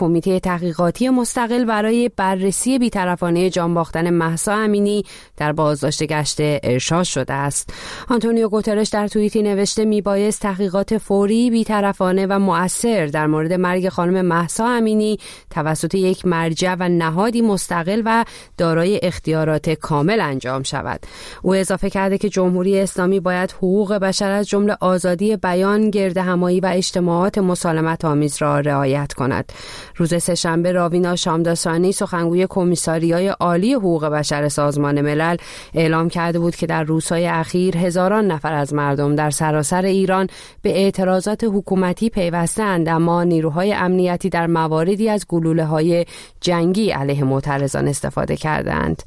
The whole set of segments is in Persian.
کمیته تحقیقاتی مستقل برای بررسی بی‌طرفانه جان باختن مهسا امینی در بازداشت گشت ارشاد شده است. آنتونیو گوترش در توییتی نوشته میبایست تحقیقات فوری، بی‌طرفانه و مؤثر در مورد مرگ خانم مهسا امینی توسط یک مرجع و نهادی مستقل و دارای اختیارات کامل انجام شود. او اضافه کرده که جمهوری اسلامی باید حقوق بشر از جمله آزادی بیان، گردهمایی و اجتماعات مسالمت آمیز را رعایت کند. روز سه‌شنبه راوینا شامداسانی سخنگوی کمیساریای عالی حقوق بشر سازمان ملل اعلام کرده بود که در روزهای اخیر هزاران نفر از مردم در سراسر ایران به اعتراضات حکومتی پیوسته‌اند، اما نیروهای امنیتی در مواردی از گلوله‌های جنگی علیه معترضان استفاده کردند.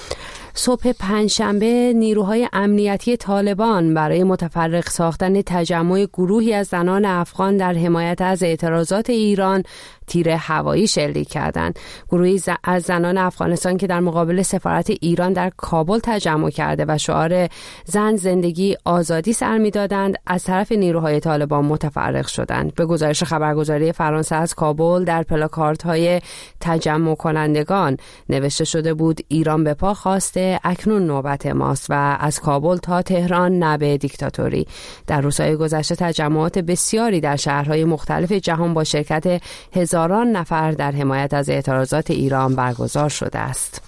صبح پنجشنبه نیروهای امنیتی طالبان برای متفرق ساختن تجمع گروهی از زنان افغان در حمایت از اعتراضات ایران تیر هوایی شلیک کردند. گروهی از زنان افغانستان که در مقابل سفارت ایران در کابل تجمع کرده و شعار زن زندگی آزادی سر می‌دادند، از طرف نیروهای طالبان متفرق شدند. به گزارش خبرگزاری فرانسه از کابل در پلاکاردهای تجمع کنندگان نوشته شده بود ایران به پا خواسته، اکنون نوبت ماست و از کابل تا تهران نه به دیکتاتوری. در روزهای گذشته تجمعات بسیاری در شهرهای مختلف جهان با شرکت هزاران نفر در حمایت از اعتراضات ایران برگزار شده است.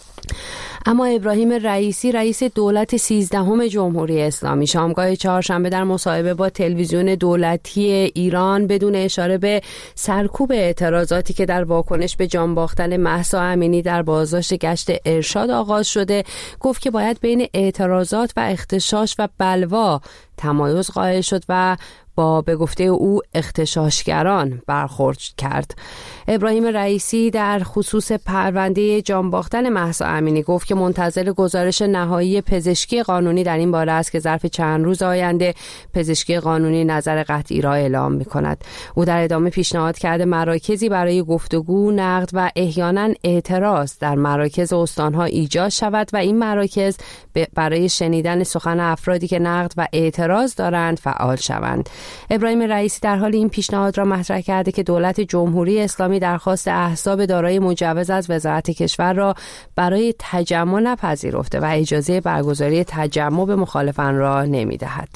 اما ابراهیم رئیسی رئیس دولت 13 جمهوری اسلامی شامگاه چهارشنبه در مصاحبه با تلویزیون دولتی ایران بدون اشاره به سرکوب اعتراضاتی که در واکنش به جان باختن مهسا امینی در بازداشت گشت ارشاد آغاز شده گفت که باید بین اعتراضات و اغتشاش و بلوا تمایز قائل شد و با به گفته او اغتشاشگران برخورد کرد. ابراهیم رئیسی در خصوص پرونده جان باختن مهسا امینی گفت که منتظر گزارش نهایی پزشکی قانونی در این باره است که ظرف چند روز آینده پزشکی قانونی نظر قطعی را اعلام می‌کند. او در ادامه پیشنهاد کرده مراکزی برای گفتگو، نقد و احیانا اعتراض در مراکز استان‌ها ایجاد شود و این مراکز برای شنیدن سخن افرادی که نقد و اعتراض دارند فعال شوند. ابراهیم رئیسی در حال این پیشنهاد را مطرح کرده که دولت جمهوری اسلامی درخواست احزاب دارای مجوز از وزارت کشور را برای تجمع نپذیرفته و اجازه برگزاری تجمع به مخالفان را نمی‌دهد.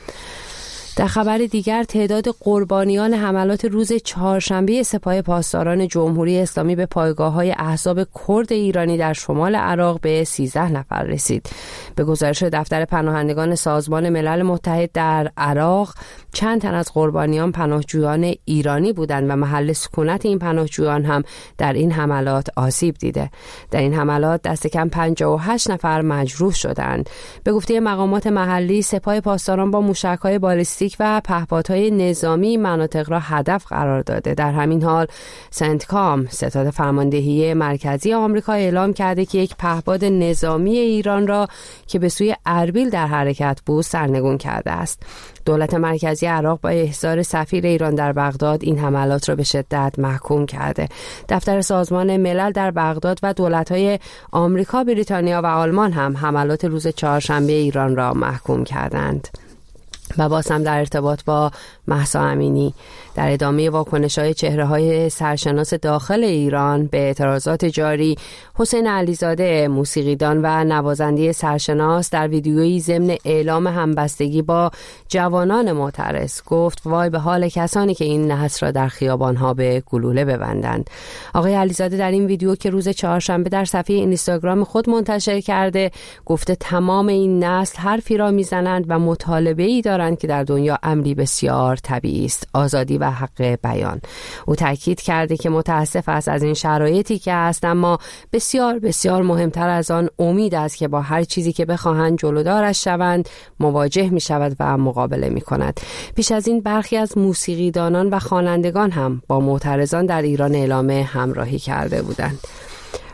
در خبر دیگر تعداد قربانیان حملات روز چهارشنبه سپاه پاسداران جمهوری اسلامی به پایگاه‌های احزاب کرد ایرانی در شمال عراق به 13 نفر رسید. به گزارش دفتر پناهندگان سازمان ملل متحد در عراق، چند تن از قربانیان پناهجویان ایرانی بودند و محل سکونت این پناهجویان هم در این حملات آسیب دیده. در این حملات دست کم 58 نفر مجروح شدند. به گفته مقامات محلی، سپاه پاسداران با موشک‌های بالستیک و پهپادهای نظامی مناطق را هدف قرار داده. در همین حال سنتکام، ستاد فرماندهی مرکزی آمریکا، اعلام کرده که یک پهپاد نظامی ایران را که به سوی اربیل در حرکت بود سرنگون کرده است. دولت مرکزی عراق با احضار سفیر ایران در بغداد این حملات را به شدت محکوم کرده. دفتر سازمان ملل در بغداد و دولت‌های آمریکا، بریتانیا و آلمان هم حملات روز چهارشنبه ایران را محکوم کردند. و باز هم در ارتباط با مهسا امینی، در ادامه واکنش‌های چهره‌های سرشناس داخل ایران به اعتراضات جاری، حسین علیزاده، موسیقیدان و نوازنده سرشناس، در ویدیویی ضمن اعلام همبستگی با جوانان معترض گفت وای به حال کسانی که این نسل را در خیابان‌ها به گلوله ببندند. آقای علیزاده در این ویدیو که روز چهارشنبه در صفحه اینستاگرام خود منتشر کرده گفته تمام این نسل حرفی را میزنند و مطالبه‌ای دارند که در دنیا امری بسیار طبیعی است: آزادی و حق بیان. او تاکید کرده که متاسف است از این شرایطی که هست، اما بسیار بسیار مهمتر از آن امید است که با هر چیزی که بخواهند جلودارش شوند مواجه می شود و مقابله می کند. پیش از این برخی از موسیقیدانان و خوانندگان هم با معترضان در ایران اعلام همراهی کرده بودند.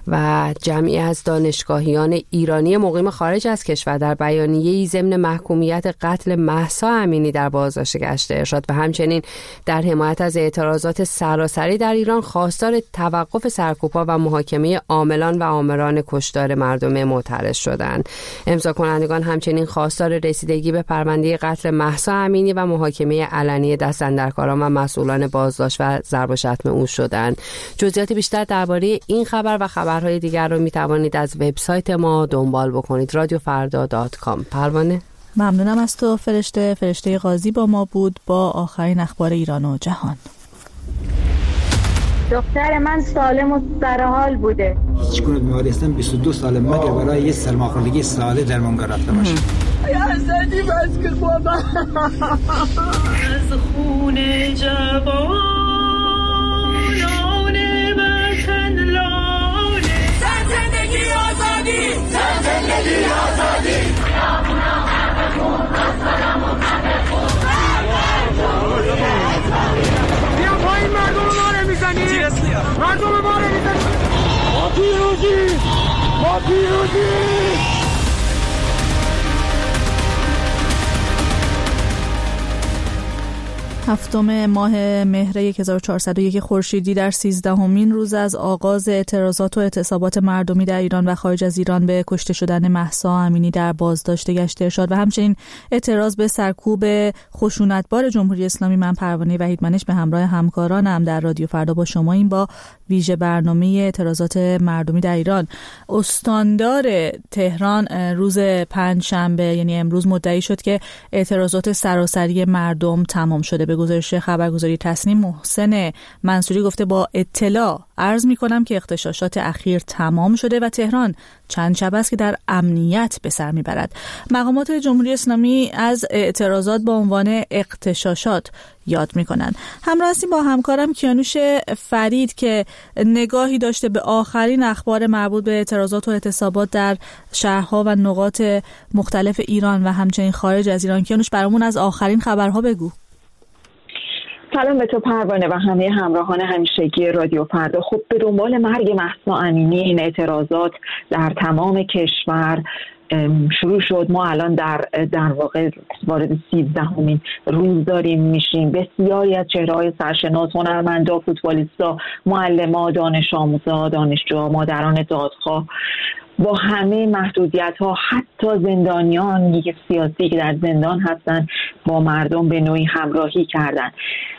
و جمعی از دانشگاهیان ایرانی مقیم خارج از کشور در بیانیه‌ای ضمن محکومیت قتل مهسا امینی در بازداشت گشت ارشاد و همچنین در حمایت از اعتراضات سراسری در ایران خواستار توقف سرکوب‌ها و محاکمه عاملان و آمران کشتار مردم معترض شدند. امضا کنندگان همچنین خواستار رسیدگی به پرونده قتل مهسا امینی و محاکمه علنی دست‌اندرکاران و مسئولان بازداشت و ضرب و شتم او شدند. جزئیات بیشتر درباره این خبر و خبرهای دیگر رو میتوانید از وبسایت ما دنبال بکنید radiofarda.com. پروانه، ممنونم از تو. فرشته قاضی با ما بود با آخرین اخبار ایران و جهان. دختر من سالم و سرحال بوده. هیچ گونه بیماری هستم 22 سال مگر برای یه سرماخوردگی ساده درمانگاه رفته باشم. یا حسدی بس که بابا از خون جوانان وطن لاله. زندگی آزادی، زندگی آزادی. بیا پایین، مردم ما رو میزنی، مردم ما رو میزنی. ما پیروزی، ما پیروزی. 7 ماه مهر 1401 خورشیدی در 13مین روز از آغاز اعتراضات و اعتصابات مردمی در ایران و خارج از ایران به کشته شدن مهسا امینی در بازداشت گشت ارشاد و همچنین اعتراض به سرکوب خشونتبار جمهوری اسلامی، من پروانه وحیدمنش به همراه همکارانم در رادیو فردا با شما این با ویژه برنامه اعتراضات مردمی در ایران. استاندار تهران روز پنجشنبه یعنی امروز مدعی شد که اعتراضات سراسری مردم تمام شده. به گزارش خبرگزاری تسنیم محسن منصوری گفته با اطلاع عرض می‌کنم که اغتشاشات اخیر تمام شده و تهران چند شب است که در امنیت به سر میبرد. مقامات جمهوری اسلامی از اعتراضات با عنوان اغتشاشات یاد میکنن. همراه هستیم با همکارم کیانوش فرید که نگاهی داشته به آخرین اخبار مربوط به اعتراضات و اعتصابات در شهرها و نقاط مختلف ایران و همچنین خارج از ایران. کیانوش، برامون از آخرین خبرها بگو. سلام به تو پروانه و همه همراهان همیشگی رادیو فردا. خب به دنبال مرگ مهسا امینی این اعتراضات در تمام کشور شروع شد. ما الان در واقع وارد 13مین روز داریم میشیم. بسیاری از چهره‌های سرشناس، هنرمندا، فوتبالیستا، معلما، دانش آموزا، دانشجوها، مادران دادخواه با همه محدودیت‌ها، حتی زندانیان سیاسی که در زندان هستن با مردم به نوعی همراهی کردن.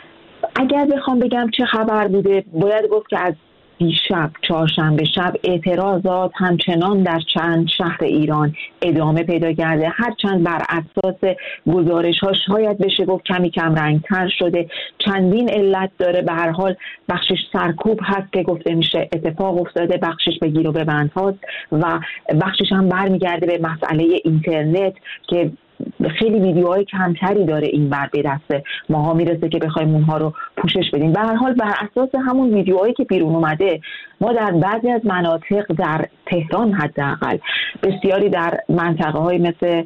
اگر بخوام بگم چه خبر بوده، باید گفت که از دیشب چهارشنبه شب اعتراضات همچنان در چند شهر ایران ادامه پیدا کرده، هرچند بر اساس گزارش‌ها شاید بشه گفت کمی کم رنگ‌تر شده. چندین علت داره. به هر حال بخشش سرکوب هست که گفته میشه اتفاق افتاده، بخشش به گیر و ببند هاست و بخشش هم برمیگرده به مسئله اینترنت که خیلی ویدیوهای کمتری داره این بر به دست ماها میرسه که بخوایم اونها رو پوشش بدیم. به هر حال بر اساس همون ویدیوهایی که بیرون اومده، ما در بعضی از مناطق در تهران حداقل، بسیاری در منطقه های مثل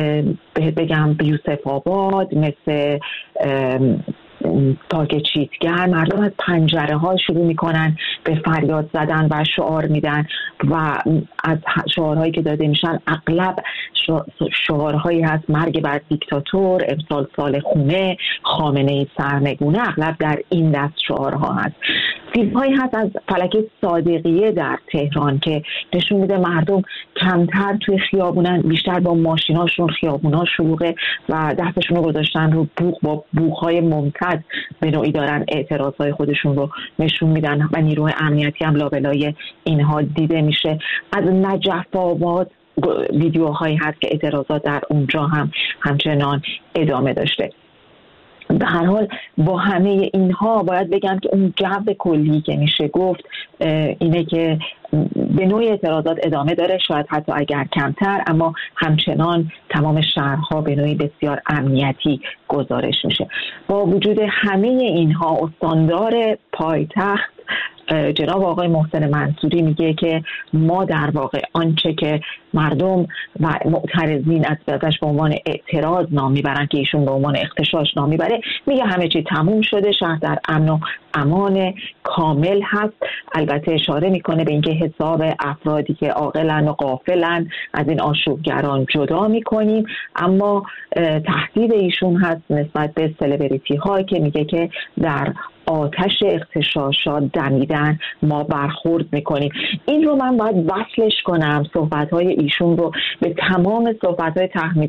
بگم یوسف آباد، مثل پارک چیتگر، مردم از پنجره ها شروع میکنن به فریاد زدن و شعار میدن و از شعارهایی که داده میشن اغلب شعارهایی هست مرگ بر دیکتاتور، امسال سال خونه، خامنه‌ای سرنگونه، اغلب در این دست شعارها هست. فیلم‌هایی هست از فلک صادقیه در تهران که نشون میده مردم کمتر توی خیابونن، بیشتر با ماشیناشون، خیابونا شلوغه و دستشون رو گذاشتن رو بوق، با بوق‌های ممتد به نوعی دارن اعتراضهای خودشون رو نشون میدن و نیروی امنیتی هم لابلای اینها دیده میشه. از نجف آباد ویدیوهایی هست که اعتراضات در اونجا هم همچنان ادامه داشته. به هر حال با همه اینها باید بگم که اون جو کلی که میشه گفت اینه که به نوعی اعتراضات ادامه داره، شاید حتی اگر کمتر، اما همچنان تمام شهرها به نوعی بسیار امنیتی گزارش میشه. با وجود همه اینها استاندار پایتخت جناب آقای محسن منصوری میگه که ما در واقع آنچه که مردم و معترضین ازش به عنوان اعتراض نام میبرن که ایشون به عنوان اغتشاش نام میبره، میگه همه چی تموم شده، شهر در امن و امان کامل هست. البته اشاره میکنه به اینکه حساب افرادی که عاقلن و غافلن از این آشوبگران جدا میکنیم، اما تهدید ایشون هست نسبت به سلبریتی هایی که میگه که در آتش اغتشاشات دمیدن ما برخورد میکنیم. این رو من باید وصلش کنم، صحبت‌های ایشون رو به تمام صحبت‌های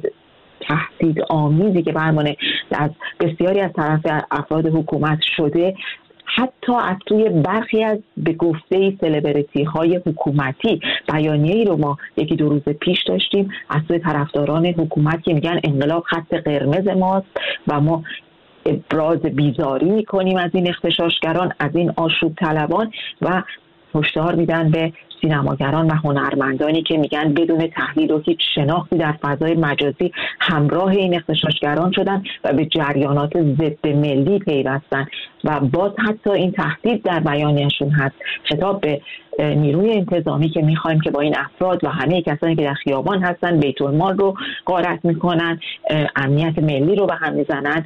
تهدید آمیزی که برمانه از بسیاری از طرف افراد حکومت شده، حتی از توی برخی از به گفته سلبریتی های حکومتی. بیانیه‌ای رو ما یکی دو روز پیش داشتیم از توی طرفداران حکومت که میگن انقلاب خط قرمز ماست و ما ابراز بیزاری میکنیم از این اغتشاشگران، از این آشوب طلبان، و هشدار میدن به سینماگران و هنرمندانی که میگن بدون تحلیل و هیچ شناختی در فضای مجازی همراه این اغتشاشگران شدن و به جریانات ضد ملی پیوستن. و باز حتی این تهدید در بیانیه‌شون هست، خطاب به نیروی انتظامی که میخوایم که با این افراد و همه کسانی که در خیابان هستن بیت المال رو غارت میکنن، امنیت ملی رو به هم میزنن،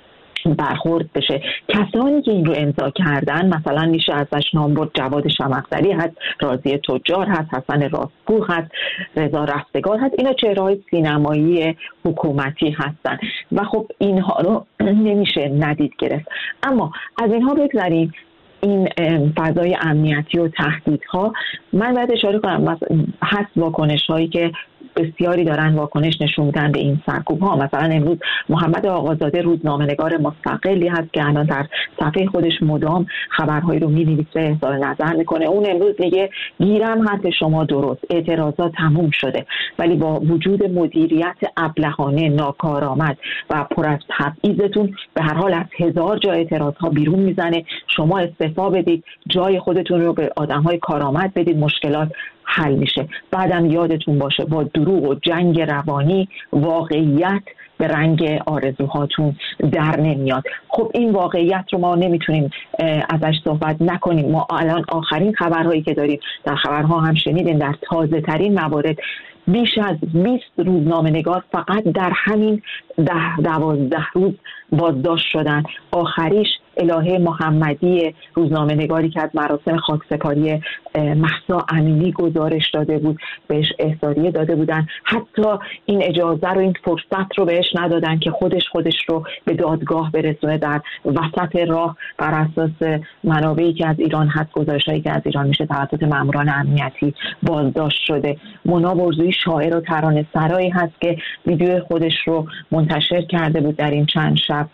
برخورد بشه. کسانی که این رو امضا کردن مثلا میشه ازش نام برد، جواد شمقدری هست، راضی تجار هست، حسن راستگو هست، رضا رستگار هست. اینا چهره‌های سینمایی حکومتی هستن و خب اینها رو نمیشه ندید گرفت. اما از اینها بگذاریم، این فضای امنیتی و تهدیدها، من باید اشاره کنم هست واکنش هایی که بسیاری دارن واکنش نشون میدن به این سرکوب ها. مثلا امروز محمد آقازاده روزنامه‌نگار مستقلی هست که الان در صفحه خودش مدام خبرهایی رو می‌نویسه، اظهار نظر میکنه. اون امروز میگه گیرم حرف شما درست، اعتراضات تموم شده، ولی با وجود مدیریت ابلهانه، ناکارآمد و پر از تبعیضتون به هر حال از 1000 جا اعتراضها بیرون میزنه. شما استعفا بدید، جای خودتون رو به آدم‌های کارآمد بدید، مشکلات حل میشه. بعدم یادتون باشه با دروغ و جنگ روانی واقعیت به رنگ آرزوهاتون در نمیاد. خب این واقعیت رو ما نمیتونیم ازش صحبت نکنیم. ما الان آخرین خبرهایی که داریم، در خبرها هم شنیدین، در تازه ترین موارد بیش از 20 روزنامه‌نگار فقط در همین 10-12 روز بازداشت شدن. آخریش الهه محمدی، روزنامه‌نگاری که از مراسم خاکسپاری مهسا امینی گزارش داده بود، بهش احضاریه داده بودن. حتی این اجازه رو، این فرصت رو بهش ندادن که خودش رو به دادگاه برسونه. در وسط راه بر اساس منابعی که از ایران هست، گزارشایی که از ایران میشه، توسط ماموران امنیتی بازداشت شده. مونا برزویی شاعر و ترانه‌سرایی هست که ویدیو خودش رو منتشر کرده بود در این چند شب.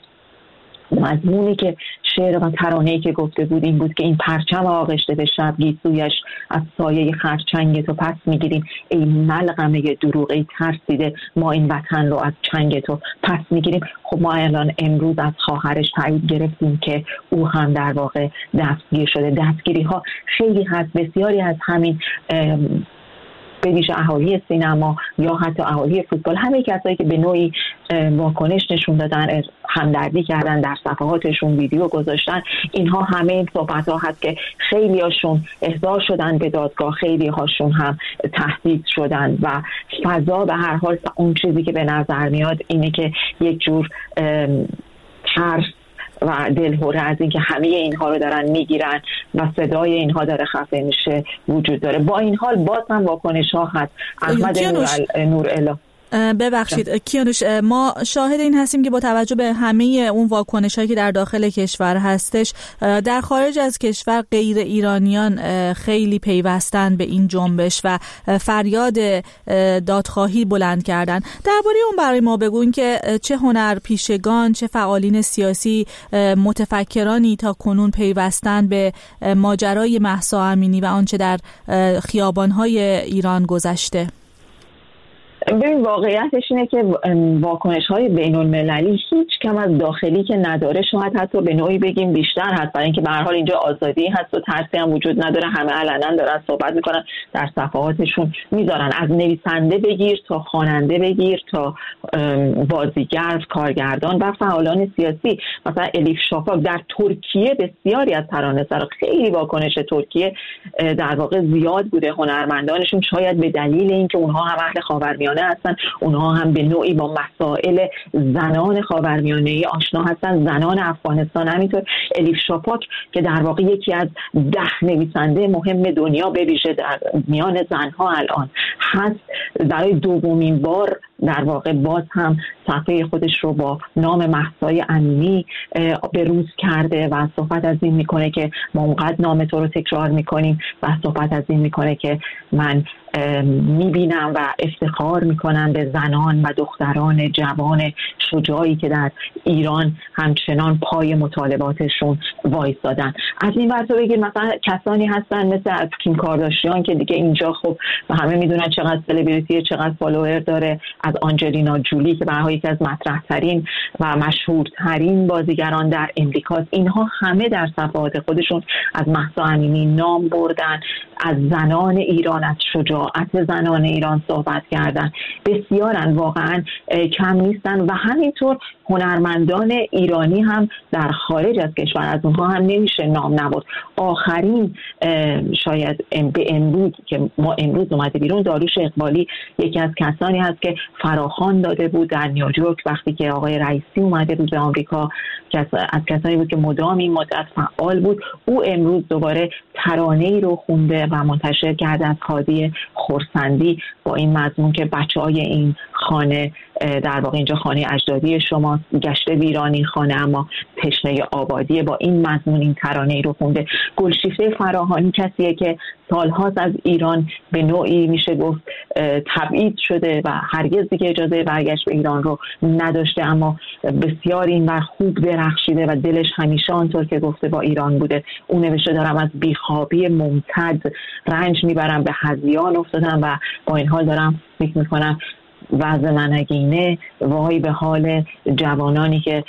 مضمونی که شعر و ترانه‌ای که گفته بود این بود که این پرچم آغشته به شب، گیسویش از سایه خرچنگ تو پس میگیریم، ای ملغمه دروغ، ای ترسیده ما این وطن رو از چنگ تو پس میگیریم. خب ما الان امروز از خواهرش تایید گرفتیم که او هم در واقع دستگیر شده. دستگیری ها خیلی هست، بسیاری از همین به ویژه اهالی سینما یا حتی اهالی فوتبال، همه کسایی که به نوعی واکنش نشون دادن، همدردی کردن، در صفحاتشون ویدیو گذاشتن، اینها همه این صحبت ها هست که خیلی هاشون احضار شدن به دادگاه، خیلی هاشون هم تهدید شدن و فضا به هر حال اون چیزی که به نظر میاد اینه که یک جور ترس و دلهره از اینکه همه اینها رو دارن میگیرن و صدای اینها داره خفه میشه وجود داره. با این حال باز هم واکنش ها هست. احمد نورالا ببخشید کیانوش، ما شاهد این هستیم که با توجه به همه اون واکنش‌هایی که در داخل کشور هستش، در خارج از کشور غیر ایرانیان خیلی پیوستن به این جنبش و فریاد دادخواهی بلند کردن. درباره اون برای ما بگون که چه هنرپیشگان، چه فعالین سیاسی، متفکرانی تا کنون پیوستن به ماجرای مهسا امینی و آنچه در خیابان‌های ایران گذشته. ببین واقعیتش اینه که واکنش‌های بین‌المللی هیچ کم از داخلی که نداره، شاید حتی به نوعی بگیم بیشتر هست، برای اینکه به هر حال اینجا آزادی هست و ترسی هم وجود نداره. همه علنا دارن صحبت میکنن، در صفحاتشون میذارن، از نویسنده بگیر تا خواننده بگیر تا بازیگر، کارگردان و فعالان سیاسی. مثلا الیف شافاک در ترکیه بسیاری از ترانه‌سرا، خیلی واکنش ترکیه در واقع زیاد بوده، هنرمندانشون شاید به دلیل اینکه اونها هم اهل خاورمیانه هستن، اونها هم به نوعی با مسائل زنان خاورمیانه‌ای آشنا هستن، زنان افغانستان. همینطور الیف شافاک که در واقع یکی از 10 نویسنده مهم دنیا به ویژه در میان زنها الان هست، برای دومین بار در واقع باز هم صفحه خودش رو با نام مهسا امینی به روز کرده و صحبت از این میکنه که ما اونقدر نام تو رو تکرار میکنیم و صحبت از این میکنه که من میبینم و افتخار میکنم به زنان و دختران جوان شجاعی که در ایران همچنان پای مطالباتشون وایسادن. از این ور تو بگیر مثلا کسانی هستن مثل کیم کارداشیان که دیگه اینجا خب همه میدونن چقدر سلبریتی، چقدر فالوور داره، از آنجلینا جولی که برای یکی از مطرح‌ترین و مشهورترین بازیگران در امریکاست. اینها همه در صفحات خودشون از مهسا امینی نام بردن، از زنان ایران، از شجاعت زنان ایران صحبت کردن. بسیارن، واقعا کم نیستن و همینطور هنرمندان ایرانی هم در خارج از کشور، از اونها هم نمیشه نام نبرد. آخرین شاید به امروز که ما امروز اومده بیرون، داریوش اقبالی یکی از کسانی هست که فراخوان داده بود در نیویورک وقتی که آقای رئیسی اومده بود به آمریکا، از کسانی بود که مدام این مدت فعال بود. او امروز دوباره ترانه‌ای رو خونده و منتشر کرده از هادی خرسندی با این مضمون که بچه‌های این خانه، در واقع اینجا خانه اجدادی شما، گشته ویرانی خانه اما تشنه آبادی، با این مضمون این ترانه‌ای رو خونده. گلشیفته فراهانی کسیه که سالهاست از ایران به نوعی میشه گفت تبعید شده و هرگز دیگه اجازه برگشت به ایران رو نداشته، اما بسیار این ور خوب درخشیده و دلش همیشه آنطور که گفته با ایران بوده. اون نوشته دارم از بیخوابی ممتد رنج میبرم، به هذیان افتادم و با این حال دارم فکر میکنم وضع منگینه، وای به حال جوانانی که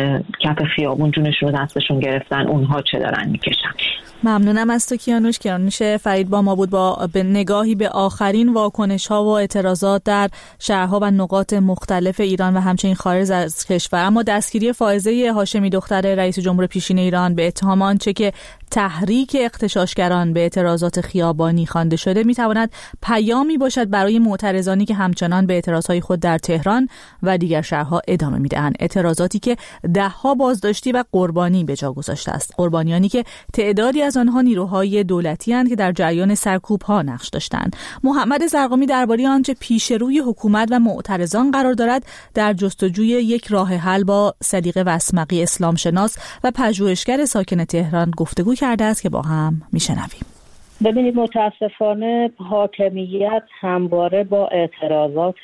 کف خیابون جونشون رو دستشون گرفتن، اونها چه دارن میکشن. ممنونم از تو کیانوش فرید با ما بود با به نگاهی به آخرین واکنش‌ها و اعتراضات در شهرها و نقاط مختلف ایران و همچنین خارج از کشور. اما دستگیری فائزه هاشمی دختر رئیس جمهور پیشین ایران به اتهام آنچه که تحریک اغتشاشگران به اعتراضات خیابانی خوانده شده میتواند پیامی باشد برای معترضانی که همچنان به اعتراضهای خود در تهران و دیگر شهرها ادامه میدهند. اعتراضاتی که دهها بازداشتی و قربانی به جا گذاشته است. قربانیانی که تعدادی از آنها نیروهای دولتی اند که در جریان سرکوب‌ها نقش داشتند. محمد زرقامی درباره آنچه پیش روی حکومت و معترضان قرار دارد در جستجوی یک راه حل با صدیقه وسمقی اسلام شناس و پژوهشگر ساکن تهران گفتگو کرده است که با هم میشنویم. ببینید متاسفانه حاکمیت همواره با اعتراضات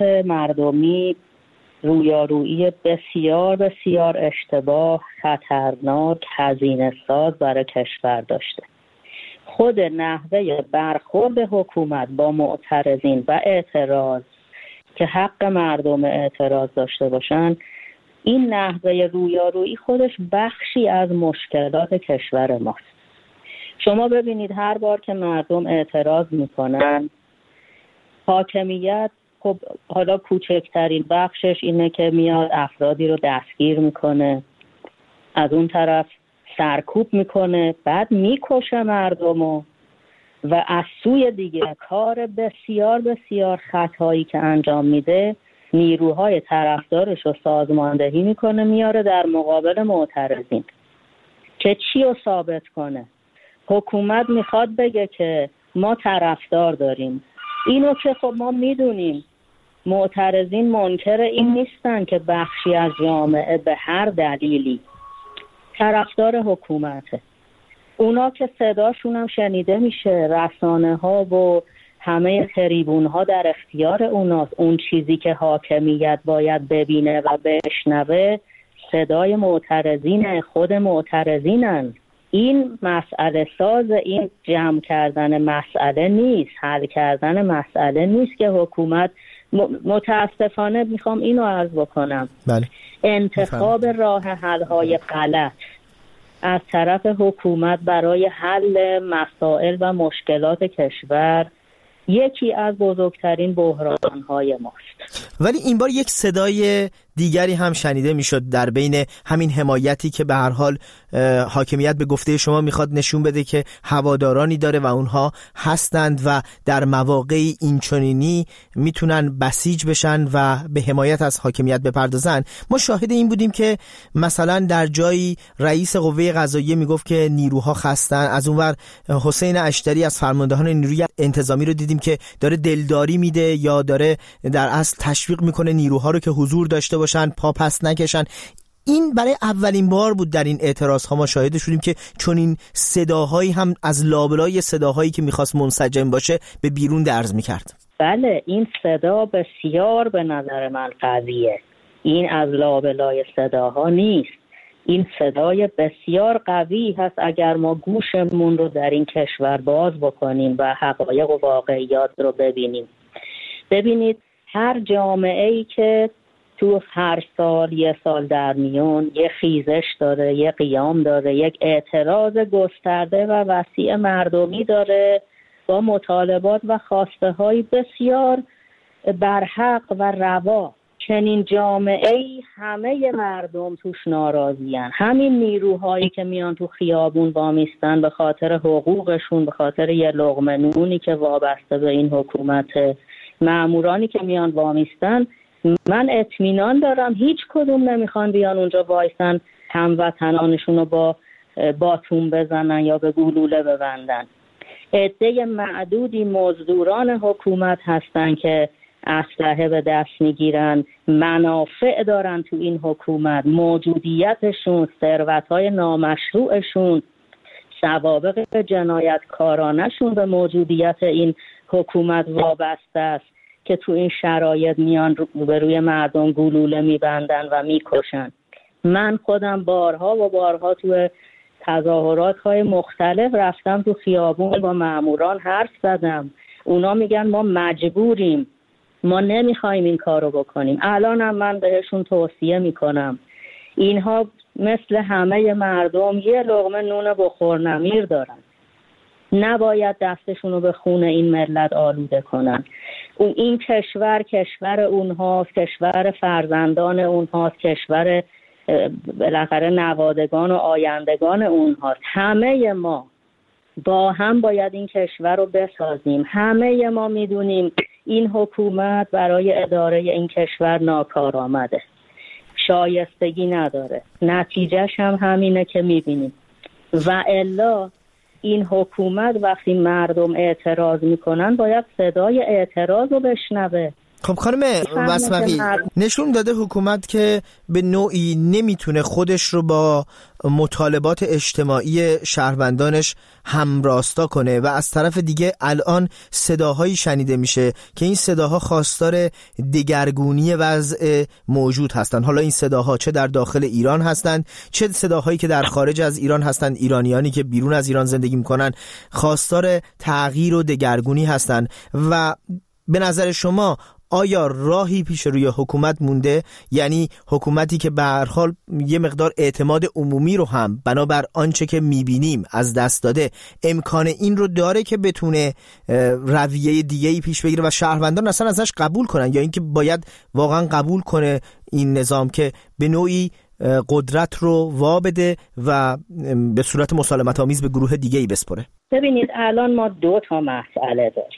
مردمی رویارویی بسیار بسیار اشتباه، خطرناک، هزینه‌ساز برای کشور داشته. خود نحوه برخورد حکومت با معترضین و اعتراض که حق مردم اعتراض داشته باشن، این نحوه رویارویی خودش بخشی از مشکلات کشور ماست. شما ببینید هر بار که مردم اعتراض میکنن، حاکمیت خب حالا کوچکترین بخشش اینه که میاد افرادی رو دستگیر میکنه، از اون طرف سرکوب میکنه، بعد میکشه مردمو و از سوی دیگه کار بسیار بسیار خطایی که انجام میده، نیروهای طرفدارش رو سازماندهی میکنه میاره در مقابل معترضین که چی رو ثابت کنه. حکومت میخواد بگه که ما طرفدار داریم، اینو که خب ما میدونیم. معترضین منکر این نیستن که بخشی از جامعه به هر دلیلی طرفدار حکومته. اونا که صداشون هم شنیده میشه، رسانه ها و همه تریبون ها در اختیار اوناست. اون چیزی که حاکمیت باید ببینه و بشنوه صدای معترضین، خود معترضینن. این مسئله ساز، این جمع کردن مسئله نیست، حل کردن مسئله نیست که حکومت متاسفانه میخوام اینو عرض بکنم. بله. انتخاب راه حل‌های غلط از طرف حکومت برای حل مسائل و مشکلات کشور یکی از بزرگترین بحران‌های ماست. ولی این بار یک صدای دیگری هم شنیده میشد در بین همین حمایتی که به هر حال حاکمیت به گفته شما میخواد نشون بده که هوادارانی داره و اونها هستند و در مواقعی اینچنینی میتونن بسیج بشن و به حمایت از حاکمیت بپردازن. ما شاهد این بودیم که مثلا در جایی رئیس قوه قضاییه میگفت که نیروها خستن، از اونور حسین اشتری از فرماندهان نیروی انتظامی رو دیدیم که داره دلداری میده یا داره در اصل تشویق میکنه نیروها رو که حضور داشته باشن، پا پس نکشن. این برای اولین بار بود در این اعتراض ها ما شاهد شدیم که چون این صداهایی هم از لابلای صداهایی که میخواست منسجم باشه به بیرون درز میکرد. بله، این صدا بسیار به نظر من قویه. این از لابلای صداها نیست، این صدای بسیار قوی هست اگر ما گوشمون رو در این کشور باز بکنیم و حقایق و واقعیات رو ببینیم. ببینید هر جامعه‌ای که تو هر سال یه سال در میون یه خیزش داره، یه قیام داره، یک اعتراض گسترده و وسیع مردمی داره با مطالبات و خواسته‌های بسیار برحق و روا. چنین جامعه‌ای همه مردم توش ناراضی‌اند. همین نیروهایی که میان تو خیابون وامیستن به خاطر حقوقشون، به خاطر یه لقمه نونی که وابسته به این حکومت، مامورانی که میان وامیستن، من اطمینان دارم هیچ کدوم نمیخوان بیان اونجا وایسن هموطنانشون رو با باتون بزنن یا به گلوله ببندن. عده معدودی مزدوران حکومت هستن که اسلحه به دست میگیرن، منافع دارن تو این حکومت، موجودیتشون، ثروت‌های نامشروعشون، سوابق جنایتکارانشون به موجودیت این حکومت وابسته است که تو این شرایط میان به روی مردم گلوله میبندن و میکشن. من خودم بارها و بارها تو تظاهرات‌های مختلف رفتم تو خیابون با ماموران حرف زدم. اونا میگن ما مجبوریم، ما نمیخوایم این کارو بکنیم. الانم من بهشون توصیه میکنم اینها مثل همه مردم یه لقمه نون بخور نمیر دارن، نباید دستشونو به خون این ملت آلوده کنن. این کشور اونهاست، کشور فرزندان اونهاست، کشور بالاخره نوادگان و آیندگان اونهاست. همه ما با هم باید این کشور رو بسازیم. همه ما میدونیم این حکومت برای اداره این کشور ناکارآمده، شایستگی نداره، نتیجهش هم همینه که میبینیم. و الا این حکومت وقتی مردم اعتراض میکنن باید صدای اعتراض رو بشنوه. خب خانم وسمقی، نشون داده حکومت که به نوعی نمیتونه خودش رو با مطالبات اجتماعی شهروندانش همراستا کنه و از طرف دیگه الان صداهایی شنیده میشه که این صداها خواستار دگرگونی وضع موجود هستن. حالا این صداها چه در داخل ایران هستند، چه صداهایی که در خارج از ایران هستند، ایرانیانی که بیرون از ایران زندگی میکنن خواستار تغییر و دگرگونی هستند. و به نظر شما آیا راهی پیش روی حکومت مونده؟ یعنی حکومتی که به هر حال یه مقدار اعتماد عمومی رو هم بنابر آنچه که میبینیم از دست داده، امکان این رو داره که بتونه رویه دیگه‌ای پیش بگیره و شهروندان اصلا ازش قبول کنن، یا اینکه باید واقعا قبول کنه این نظام که به نوعی قدرت رو وابده و به صورت مسالمت آمیز به گروه دیگه‌ای بسپره؟ ببینید الان ما دو تا مسئله داریم.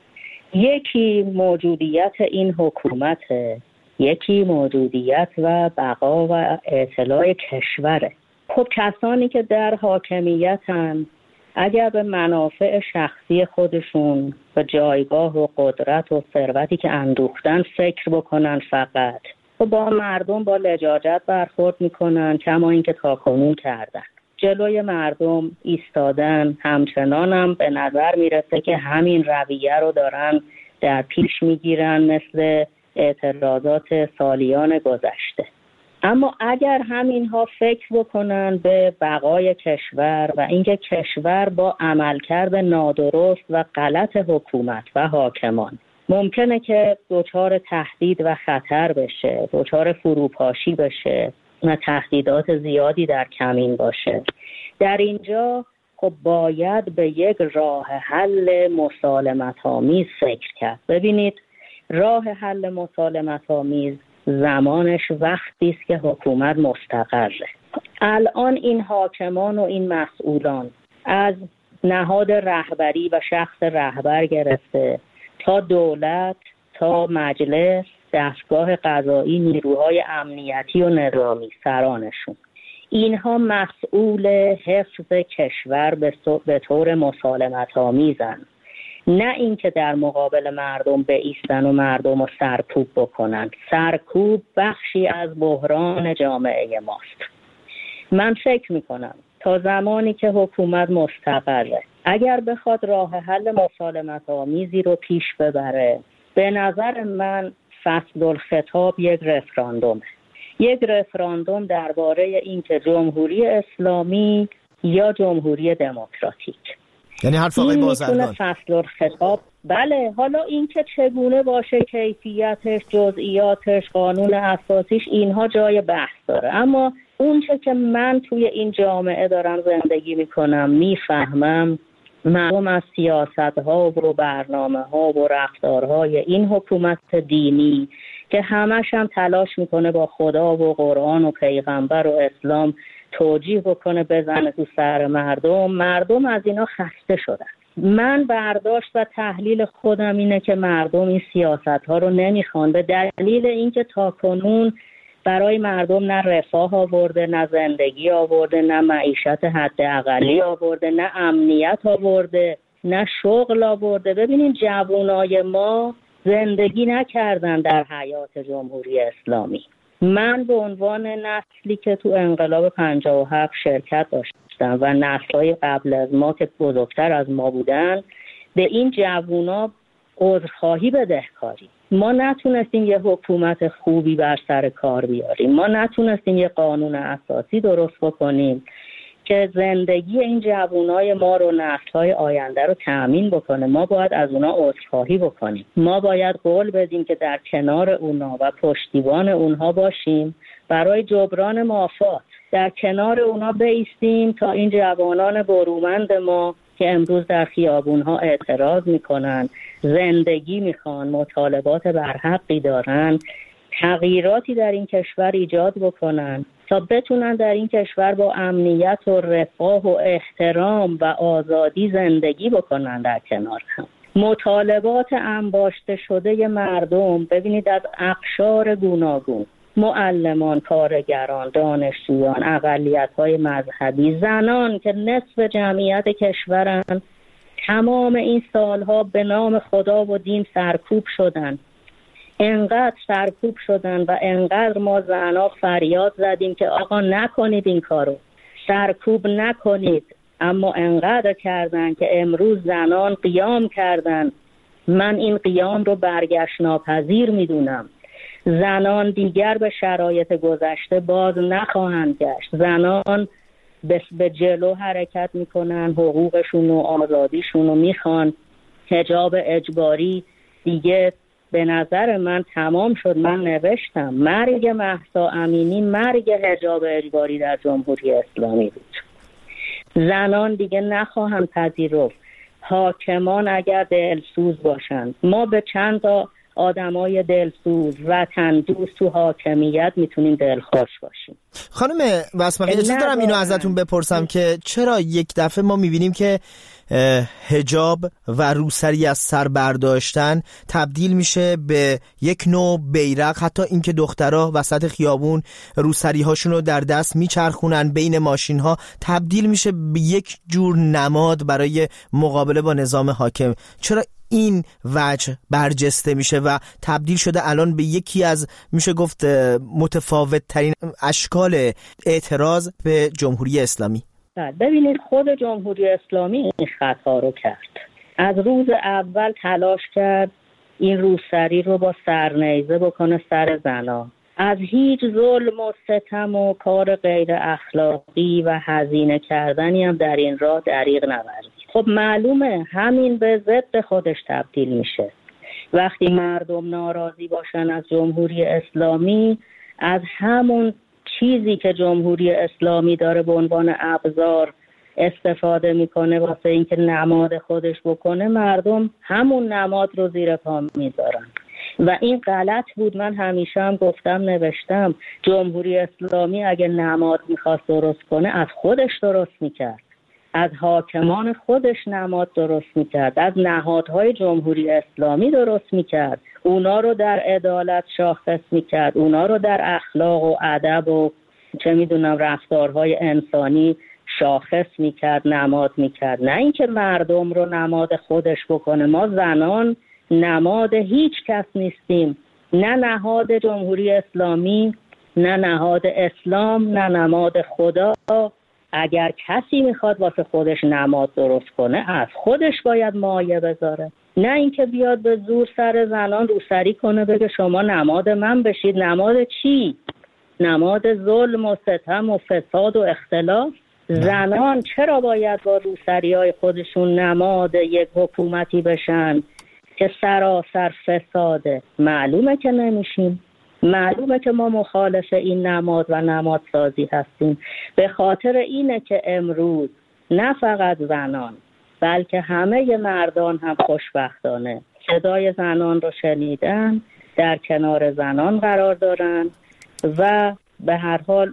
یکی موجودیت این حکومت، یکی موجودیت و بقا و اطلاع کشوره. خب کسانی که در حاکمیتن اگر به منافع شخصی خودشون و جایگاه و قدرت و ثروتی که اندوختن فکر بکنن فقط، و با مردم با لجاجت برخورد میکنن کما اینکه تاکنون کردن، جلوی مردم ایستادن، همچنانم به نظر میرسه که همین رویه رو دارن در پیش میگیرن مثل اعتراضات سالیان گذشته. اما اگر همینها فکر بکنن به بقای کشور و اینکه کشور با عملکرد نادرست و غلط حکومت و حاکمان ممکنه که دچار تهدید و خطر بشه، دچار فروپاشی بشه و تهدیدات زیادی در کمین باشه. در اینجا خب باید به یک راه حل مسالمت‌آمیز فکر کرد. ببینید، راه حل مسالمت‌آمیز زمانش وقتی است که حکومت مستقره. الان این حاکمان و این مسئولان از نهاد رهبری و شخص رهبر گرفته تا دولت، تا مجلس، دستگاه قضایی، نیروهای امنیتی و نظامی، سرانشون، اینها مسئول حفظ کشور به طور مسالمت‌آمیزن، نه اینکه در مقابل مردم بایستن و مردم رو سرکوب بکنن. سرکوب بخشی از بحران جامعه ماست. من فکر میکنم تا زمانی که حکومت مستقره، اگر بخواد راه حل مسالمت‌آمیزی رو پیش ببره، به نظر من فصل الخطاب یک رفراندوم درباره اینکه جمهوری اسلامی یا جمهوری دموکراتیک، یعنی حرف آقای بازرگان. فصل الخطاب، بله. حالا اینکه چگونه باشه، کیفیتش، جزئیاتش، قانون اساسیش، اینها جای بحث داره. اما اونچه که من توی این جامعه دارم زندگی میکنم، میفهمم مردم از سیاست‌ها و برنامه‌ها و رفتارهای این حکومت دینی که همش هم تلاش میکنه با خدا و قرآن و پیغمبر و اسلام توجیه بکنه، بزنه تو سر مردم از اینا خسته شدن. من برداشت و تحلیل خودم اینه که مردم این سیاست‌ها رو نمیخوان، به دلیل اینکه تاکنون برای مردم نه رفاه آورده، نه زندگی آورده، نه معیشت حداقلی آورده، نه امنیت آورده، نه شغل آورده. ببینین جوانای ما زندگی نکردن در حیات جمهوری اسلامی. من به عنوان نسلی که تو انقلاب 57 شرکت داشتم و نسل‌های قبل از ما که بزرگتر از ما بودن، به این جوونا عذرخواهی بدهکاری. ما نتونستیم یه حکومت خوبی بر سر کار بیاریم، ما نتونستیم یه قانون اساسی درست بکنیم که زندگی این جوانای ما رو، نسل‌های آینده رو تأمین بکنه. ما باید از اونا عذرخواهی بکنیم، ما باید قول بدیم که در کنار اونا و پشتیبان اونها باشیم برای جبران مافات، در کنار اونا بایستیم تا این جوانان برومند ما که امروز در خیابونها اعتراض میکنن، زندگی میخوان، مطالبات برحقی دارن، تغییراتی در این کشور ایجاد بکنن تا بتونن در این کشور با امنیت و رفاه و احترام و آزادی زندگی بکنن در کنار هم. مطالبات انباشته شده مردم، ببینید، از اقشار گوناگون، معلمان، کارگران، دانشجویان، اقلیت‌های مذهبی، زنان که نصف جمعیت کشورن، تمام این سالها به نام خدا و دین سرکوب شدن. انقدر سرکوب شدن و انقدر ما زنها فریاد زدیم که آقا نکنید این کارو، سرکوب نکنید، اما انقدر کردن که امروز زنان قیام کردن. من این قیام رو برگشت ناپذیر میدونم. زنان دیگر به شرایط گذشته باز نخواهند گشت. زنان به جلو حرکت میکنن، حقوقشون و آزادیشون رو میخوان. حجاب اجباری دیگه به نظر من تمام شد. من نوشتم مرگ مهسا امینی مرگ حجاب اجباری در جمهوری اسلامی بود. زنان دیگه نخواهند پذیرفت. حاکمان اگر دلسوز باشند، ما به چند تا آدمای دلسوز وطن دوست تو حاکمیت میتونیم دلخوش باشیم. خانم بسمقی، اجازه دارم اینو ازتون بپرسم که چرا یک دفعه ما میبینیم که حجاب و روسری از سر برداشتن تبدیل میشه به یک نوع بیرق، حتی اینکه دخترها وسط خیابون روسری هاشون رو در دست میچرخونن بین ماشین ها، تبدیل میشه به یک جور نماد برای مقابله با نظام حاکم. چرا این وجه برجسته میشه و تبدیل شده الان به یکی از میشه گفت متفاوت ترین اشکال اعتراض به جمهوری اسلامی؟ ببینید، خود جمهوری اسلامی این خطا رو کرد. از روز اول تلاش کرد این روسری رو با سرنیزه بکنه سر زنا. از هیچ ظلم و ستم و کار غیر اخلاقی و هزینه کردنی هم در این راه دریغ نورزید. خب معلومه همین به ضد خودش تبدیل میشه. وقتی مردم ناراضی باشن از جمهوری اسلامی، از همون چیزی که جمهوری اسلامی داره به عنوان ابزار استفاده میکنه واسه اینکه نماد خودش بکنه، مردم همون نماد رو زیر پا میذارن و این غلط بود. من همیشه هم گفتم، نوشتم، جمهوری اسلامی اگه نماد میخواست درست کنه از خودش درست میکرد، از حاکمان خودش نماد درست میکرد، از نهادهای جمهوری اسلامی درست میکرد، اونا رو در عدالت شاخص میکرد، اونا رو در اخلاق و ادب و چه میدونم رفتارهای انسانی شاخص میکرد، نماد میکرد، نه اینکه مردم رو نماد خودش بکنه. ما زنان نماد هیچ کس نیستیم، نه نهاد جمهوری اسلامی، نه نهاد اسلام، نه نماد خدا. اگر کسی میخواد واسه خودش نماد درست کنه، از خودش باید مایه بذاره، نه اینکه بیاد به زور سر زنان روسری کنه بگه شما نماد من بشید. نماد چی؟ نماد ظلم و ستم و فساد و اختلاف. زنان چرا باید با روسری‌های خودشون نماد یک حکومتی بشن که سراسر فساده؟ معلومه که نمیشیم، معلومه که ما مخالف این نماد و نمادسازی هستیم. به خاطر اینه که امروز نه فقط زنان بلکه همه مردان هم خوشبختانه صدای زنان رو شنیدن، در کنار زنان قرار دارن و به هر حال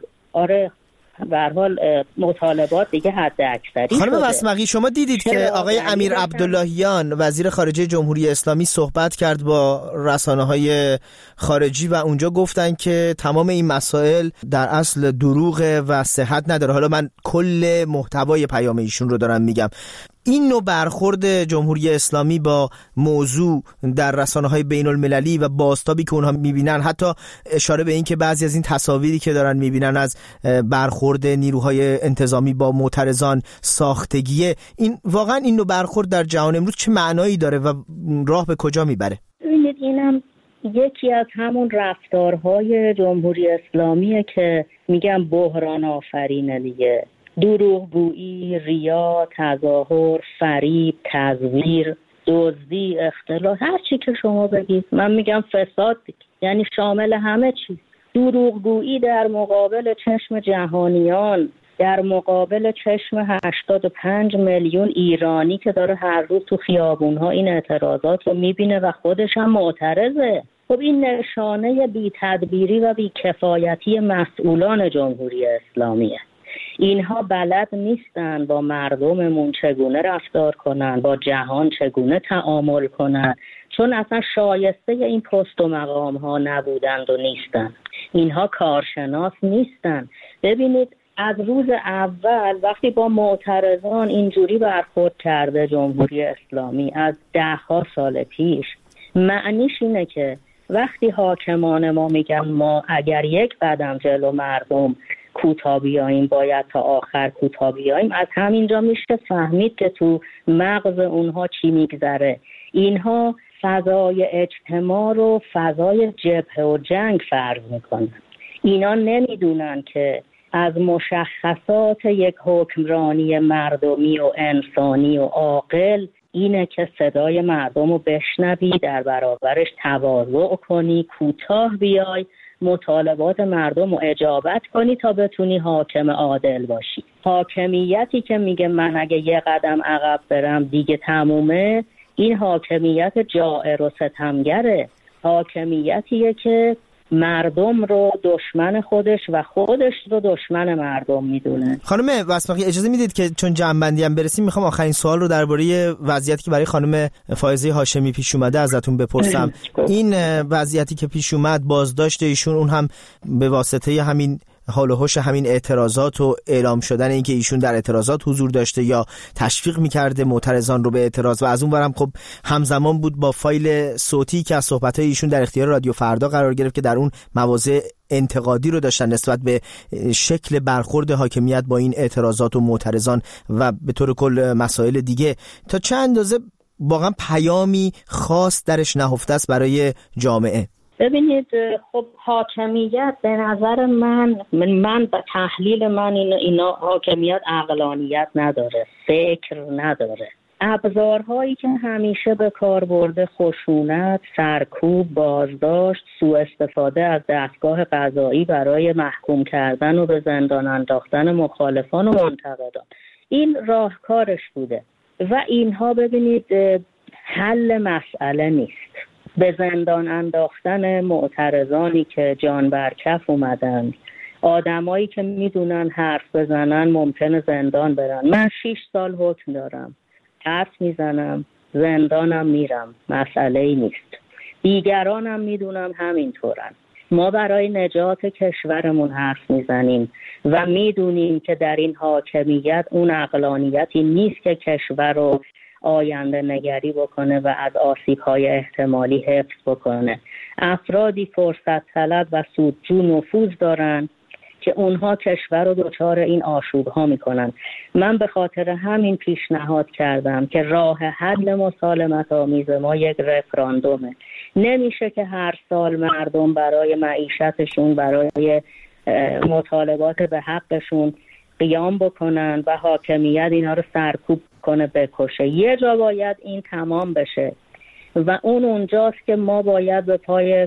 مطالبات دیگه حد اکثری. خانم وسمقی، شما دیدید که آقای امیر عبداللهیان وزیر خارجه جمهوری اسلامی صحبت کرد با رسانه‌های خارجی و اونجا گفتن که تمام این مسائل در اصل دروغه و صحت نداره. حالا من کل محتوای پیام ایشون رو دارم میگم. این نوع برخورد جمهوری اسلامی با موضوع در رسانه‌های بین‌المللی و بازتابی که اونها می‌بینن، حتی اشاره به این که بعضی از این تصاویری که دارن می‌بینن از برخورد نیروهای انتظامی با معترضان ساختگیه، این واقعا این نوع برخورد در جهان امروز چه معنایی داره و راه به کجا میبره؟ ببینید، اینم یکی از همون رفتارهای جمهوری اسلامیه که میگم بحران آفرینه دیگه. دروغگویی، ریا، تظاهر، فریب، تزویر، دزدی، اختلاس، هر چی که شما بگید. من میگم فساد یعنی شامل همه چیز. دروغگویی در مقابل چشم جهانیان، در مقابل چشم 85 میلیون ایرانی که داره هر روز تو خیابونها این اعتراضات رو میبینه و خودش هم معترضه. خب این نشانه بی تدبیری و بی کفایتی مسئولان جمهوری اسلامیه. اینها بلد نیستن با مردممون چگونه رفتار کنن، با جهان چگونه تعامل کنن، چون اصلا شایسته این پست و مقام ها نبودند و نیستن. اینها کارشناس نیستن. ببینید، از روز اول وقتی با معترضان اینجوری برخورد کرده جمهوری اسلامی از 10 سال پیش، معنیش اینه که وقتی حاکمان ما میگن ما اگر یک قدم جلو مردم کوتاه بیاییم باید تا آخر کوتاه بیاییم، از همینجا میشه فهمید که تو مغز اونها چی میگذره. اینها فضای اجتماع رو فضای جبهه و جنگ فرض میکنن. اینا نمیدونن که از مشخصات یک حکمرانی مردمی و انسانی و عاقل اینه که صدای مردم رو بشنوی، در برابرش تواضع کنی، کوتاه بیای، مطالبات مردم رو اجابت کنی تا بتونی حاکم عادل باشی. حاکمیتی که میگه من اگه یه قدم عقب برم دیگه تمومه، این حاکمیت جائر و ستمگره. حاکمیتیه که مردم رو دشمن خودش و خودش رو دشمن مردم میدونه. خانم وسمقی، اجازه میدید که چون جمع‌بندی هم برسیم میخوام آخرین سوال رو درباره وضعیتی که برای خانم فائزه هاشمی پیش اومده ازتون بپرسم. این وضعیتی که پیش اومد، بازداشت ایشون، اون هم به واسطه همین حال و حوش همین اعتراضات و اعلام شدن اینکه ایشون در اعتراضات حضور داشته یا تشویق میکرده معترضان رو به اعتراض، و از اون برم خب همزمان بود با فایل صوتی که از صحبت‌های ایشون در اختیار رادیو فردا قرار گرفت که در اون مواضع انتقادی رو داشتن نسبت به شکل برخورد حاکمیت با این اعتراضات و معترضان و به طور کل مسائل دیگه. تا چه اندازه واقعا پیامی خاص درش نهفته است برای جامعه؟ ببینید، خب حاکمیت به نظر من به تحلیل من اینا حاکمیت عقلانیت نداره، فکر نداره. ابزارهایی که همیشه به کار برده، خشونت، سرکوب، بازداشت، سوء استفاده از دستگاه قضایی برای محکوم کردن و به زندان انداختن مخالفان و منتقدان، این راهکارش بوده و اینها ببینید حل مسئله نیست. به زندان انداختن معترضانی که جان بر کف اومدن، آدمایی که میدونن حرف بزنن ممکنه زندان برن. من 6 سال حکم دارم، حرف میزنم، زندانم میرم، مسئله ای نیست. دیگرانم میدونم همینطورن. ما برای نجات کشورمون حرف میزنیم و میدونیم که در این حاکمیت اون عقلانیتی نیست که کشور رو آینده نگری بکنه و از آسیب‌های احتمالی حفظ بکنه. افرادی فرصت طلب و سودجو نفوذ دارن که اونها کشور رو دچار این آشوب‌ها میکنن. من به خاطر همین پیشنهاد کردم که راه حل مسالمت آمیز ما یک رفراندومه. نمیشه که هر سال مردم برای معیشتشون، برای مطالبات به حقشون قیام بکنن و حاکمیت اینا رو سرکوب کنه، بکشه. یه جا باید این تمام بشه و اونجاست که ما باید به پای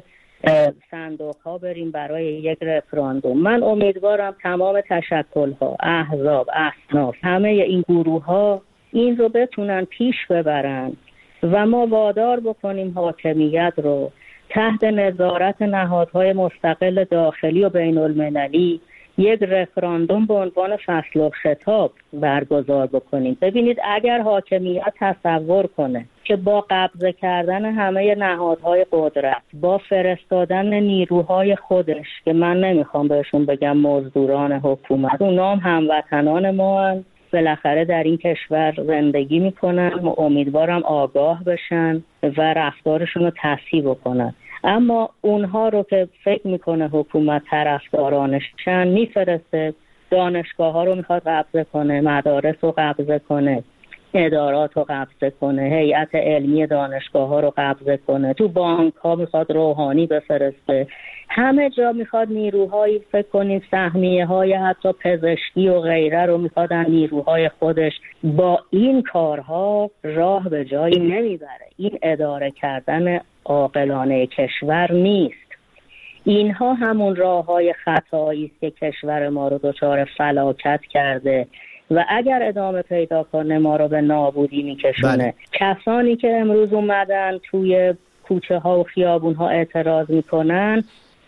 صندوق ها بریم برای یک رفراندوم. من امیدوارم تمام تشکل ها، احزاب، اصناف، همه این گروه ها این رو بتونن پیش ببرن و ما وادار بکنیم حاکمیت رو تحت نظارت نهادهای مستقل داخلی و بین المللی یک رفراندوم به عنوان فصل الخطاب برگزار بکنیم. ببینید اگر حاکمیت تصور کنه که با قبضه کردن همه نهادهای قدرت، با فرستادن نیروهای خودش که من نمیخوام بهشون بگم مزدوران حکومت، اونا هم هموطنان ما هن، بالاخره در این کشور زندگی میکنن و امیدوارم آگاه بشن و رفتارشون رو تصحیح بکنن. اما اونها رو که فکر میکنه حکومت طرفدارانشن میفرسته، دانشگاه ها رو میخواد قبضه کنه، مدارس رو قبضه کنه، ادارات رو قبضه کنه، هیئت علمی دانشگاه ها رو قبضه کنه، تو بانک ها میخواد روحانی بفرسته، همه جا میخواد نیروهایی، فکر کنیم سهمیه های حتی پزشکی و غیره رو میخواد نیروهای خودش. با این کارها راه به جایی نمیبره. این اداره کردن عاقلانه کشور نیست. اینها همون راههای خطایی است که کشور ما رو دچار فلاکت کرده و اگر ادامه پیدا کنه ما رو به نابودی میکشونه. کسانی که امروز اومدن توی کوچه ها و خیابون ها اعتراض میکنن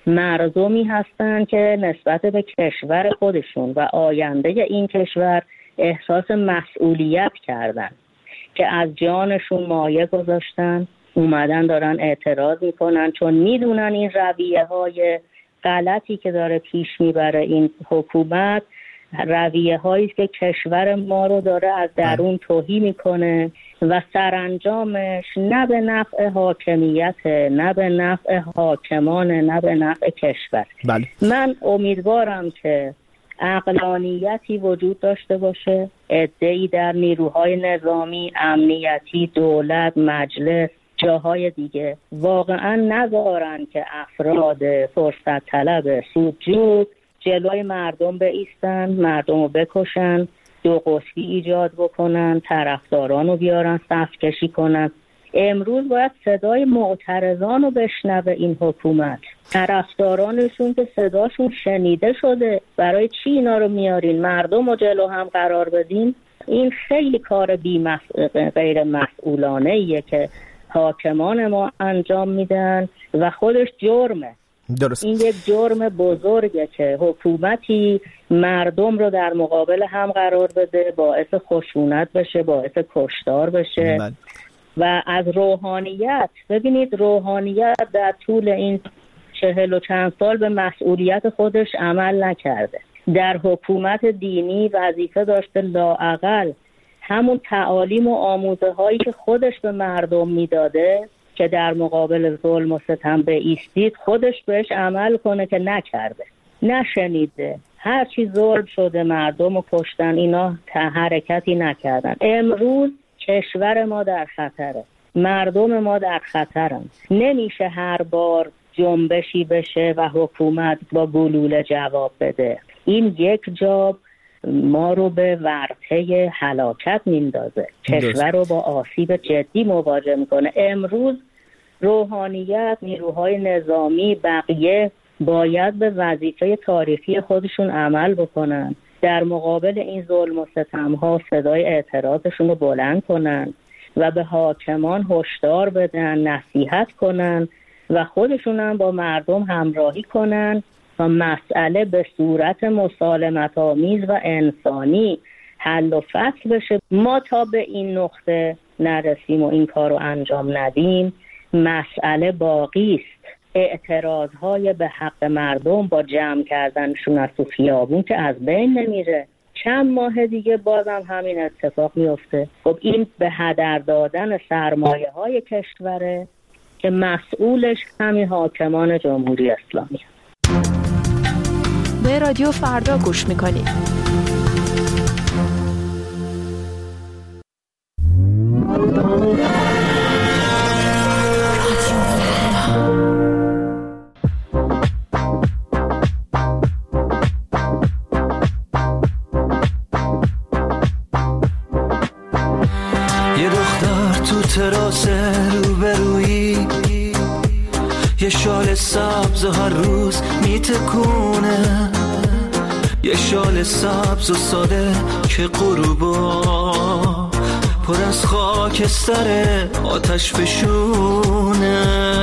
مردمی هستن که نسبت به کشور خودشون و آینده این کشور احساس مسئولیت کردن که از جانشون مایه گذاشتن، اومدن دارن اعتراض میکنن چون میدونن این رویه های غلطی که داره پیش میبره این حکومت رویه هایی که کشور ما رو داره از درون توهی میکنه و سرانجامش نه به نفع حاکمیت، نه به نفع حاکمان، نه به نفع کشور. من امیدوارم که عقلانیتی وجود داشته باشه، عده‌ای در نیروهای نظامی، امنیتی، دولت، مجلس، جاهای دیگه واقعا نذارن که افراد فرصت طلب سودجو جلوی مردم بایستن، مردم رو بکشن، دو قطبی ایجاد بکنن، طرفداران رو بیارن صف کشی کنن. امروز باید صدای معترضان رو بشنوه این حکومت، طرفدارانشون که صداشون شنیده شده. برای چی اینا رو میارین؟ مردم رو جلو هم قرار بدین؟ این خیلی کار غیر مسئولانه ایه که حاکمان ما انجام میدن و خودش جرمه. درست. این یک جرم بزرگه که حکومتی مردم رو در مقابل هم قرار بده، باعث خشونت بشه، باعث کشتار بشه. و از روحانیت، ببینید روحانیت در طول این 40 و چند سال به مسئولیت خودش عمل نکرده. در حکومت دینی وظیفه داشته لااقل همون تعالیم و آموزه هایی که خودش به مردم میداده که در مقابل ظلم و ستم بایستید خودش بهش عمل کنه که نکرده، نشنیده. هر چی ظلم شده مردم رو کشتن، اینا حرکتی نکردن. امروز کشور ما در خطره، مردم ما در خطرن. نمیشه هر بار جنبشی بشه و حکومت با گلوله جواب بده. این یک جا ما رو به ورطه هلاکت میندازه، کشور رو با آسیب جدی مواجه میکنه. امروز روحانیت، نیروهای نظامی، بقیه باید به وظیفه تاریخی خودشون عمل بکنن، در مقابل این ظلم و ستم‌ها صدای اعتراضشون رو بلند کنن و به حاکمان هشدار بدن، نصیحت کنن و خودشون هم با مردم همراهی کنن تا مسئله به صورت مسالمت‌آمیز و انسانی حل و فصل بشه. ما تا به این نقطه نرسیم و این کار رو انجام ندیم، مسئله باقی است. اعتراضهای به حق مردم با جمع کردنشون از تو خیابون که از بین نمیره. چند ماه دیگه بازم همین اتفاق میفته. خب این به هدر دادن سرمایه‌های کشوره که مسئولش همین حاکمان جمهوری اسلامی هست. به رادیو فردا گوش میکنید. تراس روبرویی یه شال سبز و هر روز میتکونه، یه شال سبز و ساده که غروبا پر از خاکستر آتش فشونه.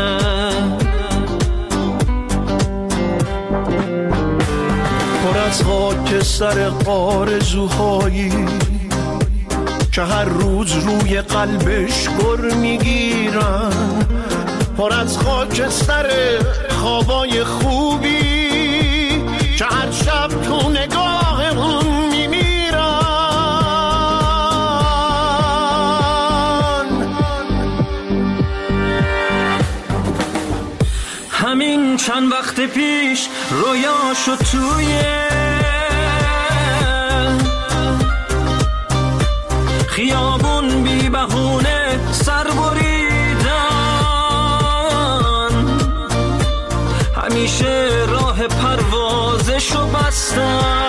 پر از خاکستر آرزوهایی که هر روز روی قلبش گر میگیرن، پر از خاکستر خوابای خوبی که هر شب تو نگاهمون میمیرن. همین چند وقت پیش رویاشو توی خیابون بی بهونه سر بریدن، همیشه راه پروازشو بستن،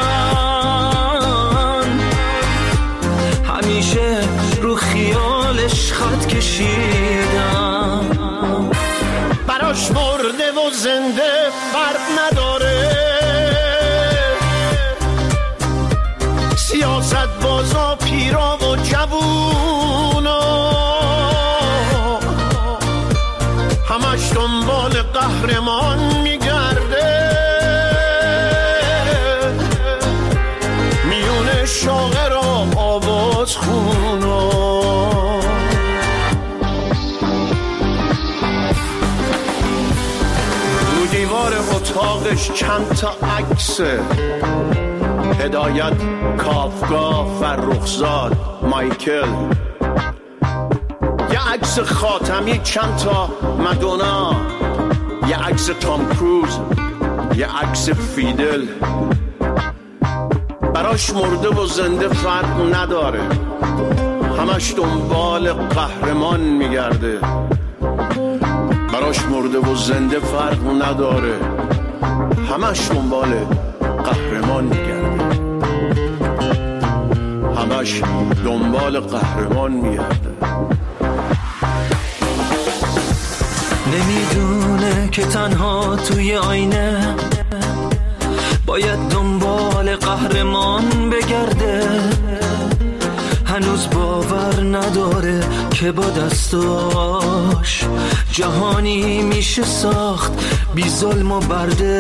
همیشه رو خیالش خط کشیدن. براش مرده و زنده فرق نداره، سیاست بازا پیرا و جوونا همش دنبال قهرمان میگرده، میونه شاعر و آواز خونا. رو دیوار اتاقش چند تا عکسه، هدایت، کافکا، فرخزاد، مایکل، یه عکس خاتمی، چند تا مدونا، یه عکس تام کروز، یه عکس فیدل. براش مرده و زنده فرق نداره، همش دنبال قهرمان میگرده. براش مرده و زنده فرق نداره، همش دنبال قهرمان میگرده، همش دنبال قهرمان میگرده. نمیدونه که تنها توی آینه باید دنبال قهرمان بگرده، هنوز باور نداره که با دستاش جهانی میشه ساخت بی ظلم و برده.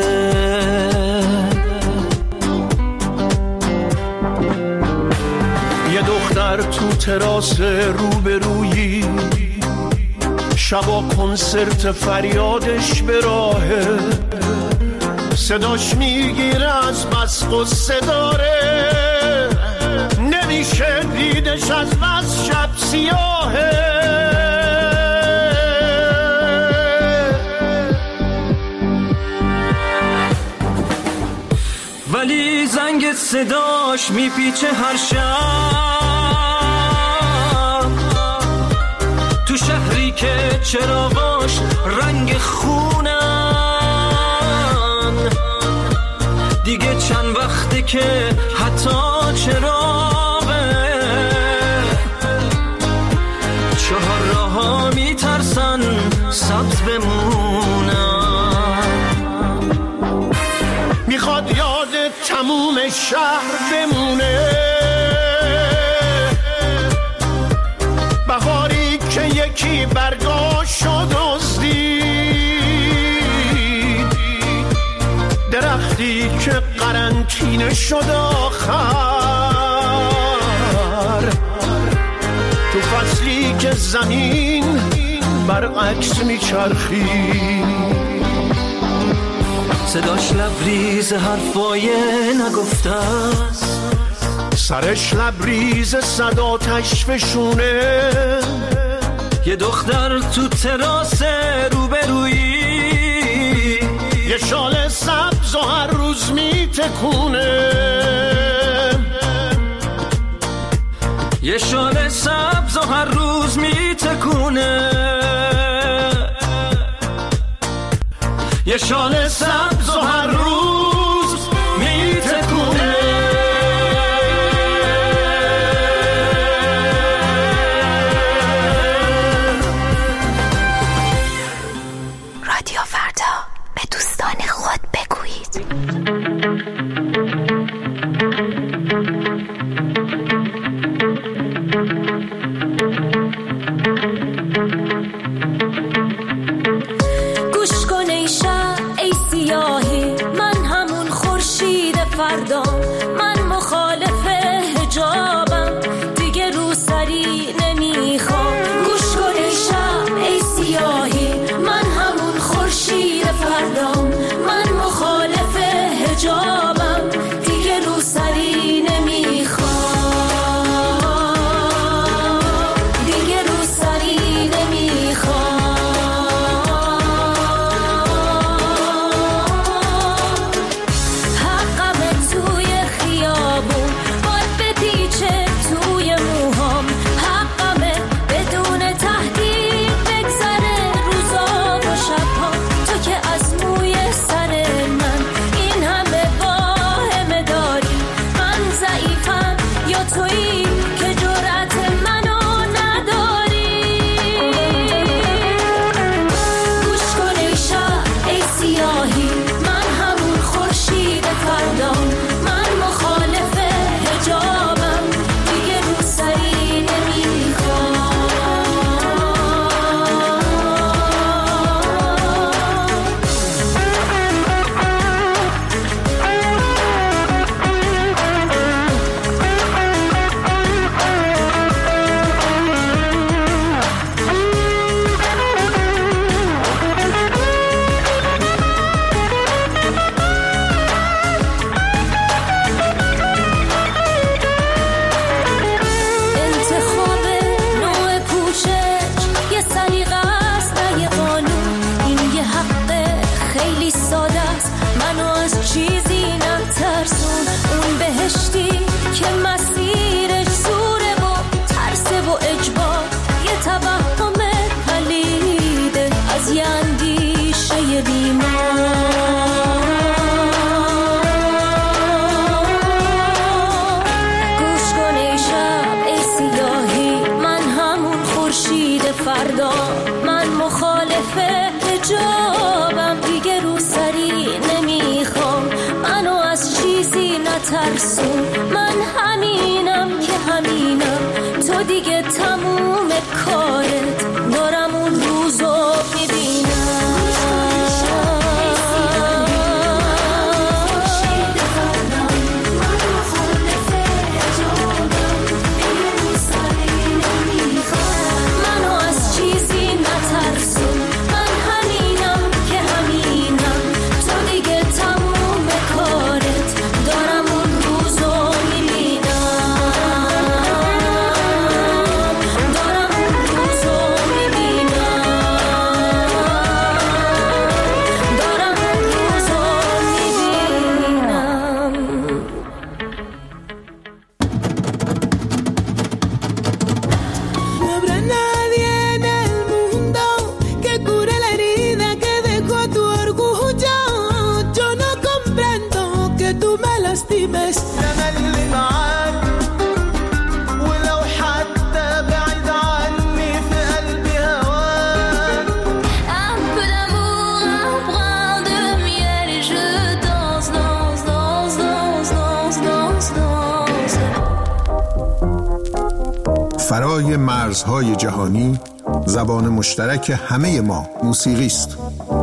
یه دختر تو تراس روبرویی شبا کنسرت فریادش به راهه، صداش میگیره از بس قصه داره، نمیشه دیدش از بس شب سیاهه. ولی زنگ صداش میپیچه هر شب تو شهری که چراغاش رنگ خونن، دیگه چند وقته که حتی 4 راه‌ها میترسن سبز بمونن. میخواد یاد تموم شهر بمونه، بهاری که یکی برگاشو دزدید، درختی که قرنطینه شد آخر، تو فصلی که زمین برعکس میچرخید، صداش لبریز حرفای نگفته است، سرش لبریز صدا تشفشونه، یه دختر تو تراس روبرویی، یه شال سبز و هر روز میتکونه، یه شال سبز و هر روز میتکونه، یه شال سبز و هر روز میتکونه. رادیو فردا، به دوستان خود بگویید. گوش کن ای شب ای سیاهی، من همون خورشید فردا، من مخالف حجابم، دیگه روسری نمیخوام. گوش کن ای شب ای سیاهی، من همون خورشید فردا، من مخالف حجابم، دیگه روسری نمیخوام، دیگه روسری نمیخوام. حقمه توی خیابون باد بپیچه توی موهام، حقمه بدون تهدید بگذره روزا و شبها، تو که از موی سر من این همه واهمه داری، من ضعیفم یا تویی که جرأت منو نداری. گوش کن ای شب ای سیاهی، من همون خورشید فردام، من مخالف حجابم، دیگه روسری نمیخوام. انتخاب نوع پوشش یه سلیقه است نه یه قانون، این یه حق خیلی ساده است، منو از چیزی نترسون. اون بهشتی که مسیرش زوره و ترسه و اجبار، یه توهم پلیده از یه اندیشه بیمار. گوش کن ای شب ای سیاهی، من همون خورشید فردا، من مخالف حجابم، دیگه روسری نمیخوام، منو از چیزی نترسون، من همینم که همینم، تو دیگه تموم کارت، دارم اون روزو میبینم. منو از چیزی نترسون، من همینم که همینم، تو دیگه تموم کارت، دارم اون روزو میبینم، دارم اون روزو فرای مرزهای جهانی زبان مشترک همه ما موسیقی است.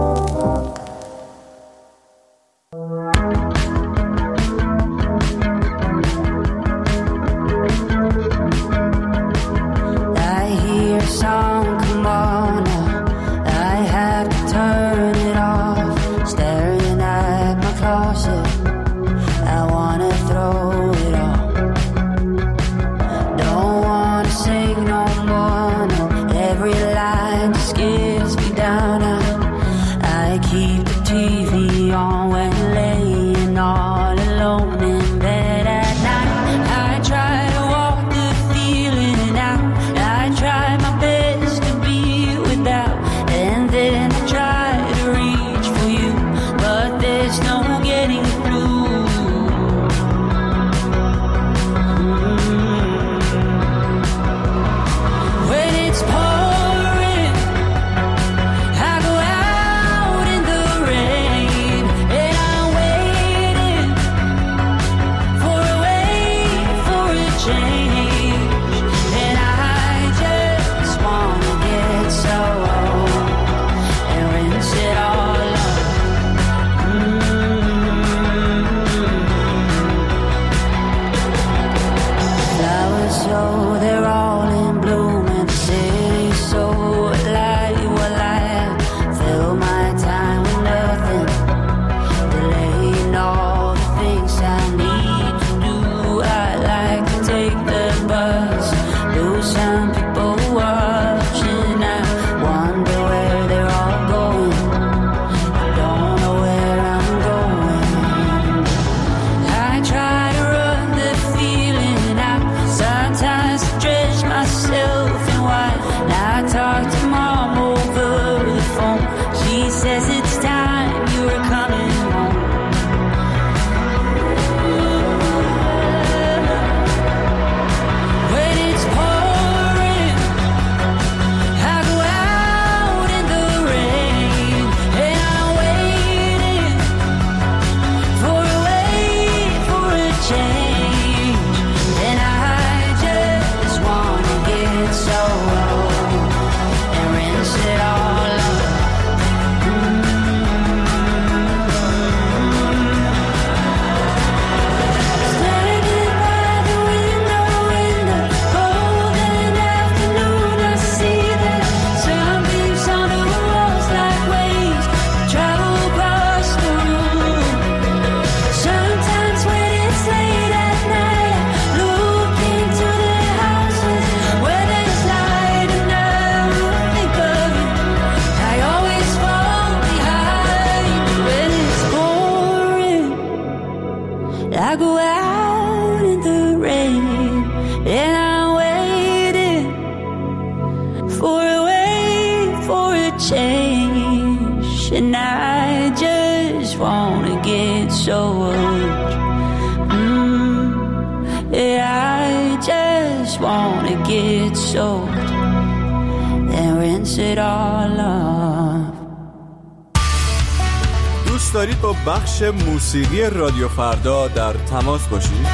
دوست دارید با بخش موسیقی رادیو فردا در تماس باشید؟